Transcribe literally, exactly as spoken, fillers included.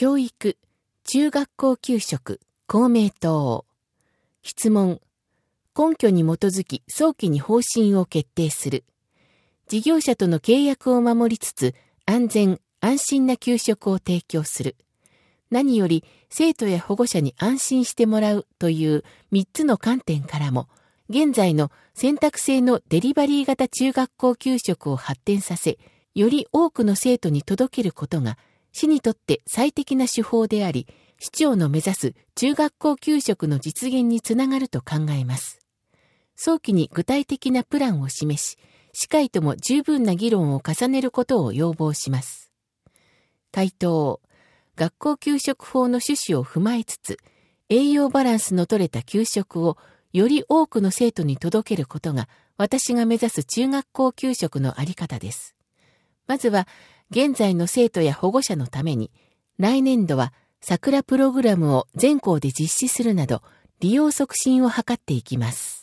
教育、中学校給食、公明党。質問。根拠に基づき早期に方針を決定する。事業者との契約を守りつつ、安全、安心な給食を提供する。何より生徒や保護者に安心してもらうというみっつの観点からも、現在の選択制のデリバリー型中学校給食を発展させ、より多くの生徒に届けることが、市にとって最適な手法であり、市長の目指す中学校給食の実現につながると考えます。早期に具体的なプランを示し、市会とも十分な議論を重ねることを要望します。回答。学校給食法の趣旨を踏まえつつ、栄養バランスの取れた給食をより多くの生徒に届けることが私が目指す中学校給食のあり方です。まずは、現在の生徒や保護者のために、来年度は桜プログラムを全校で実施するなど、利用促進を図っていきます。